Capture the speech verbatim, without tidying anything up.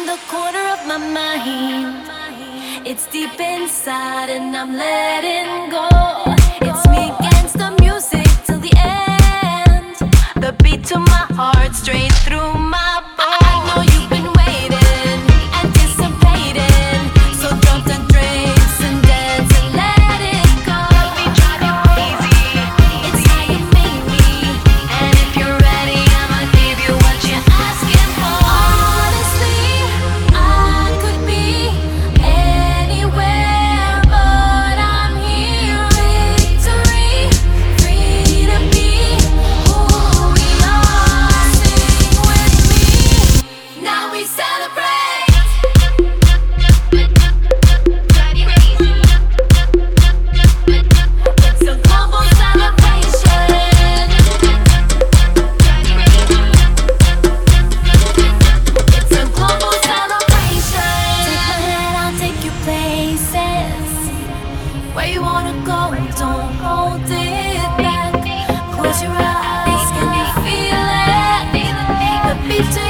in the corner of my mind. It's deep inside and I'm letting go. It's me against the music till the end. The beat to my heart straight through my bones. I know you've been waiting, anticipating. So drop the drinks and dance and let it go. Let me drive you crazy. It's how you make me. And if you're ready, I'ma give you what you're asking for. Honestly, I could be anywhere, but I'm here. Victory, free to be who we are. Sing with me. Now we celebrate. It's a global celebration. It's a global celebration. Take my hand, I'll take you places where you wanna go. Don't hold it back. Close your eyes, can you feel it? The beat to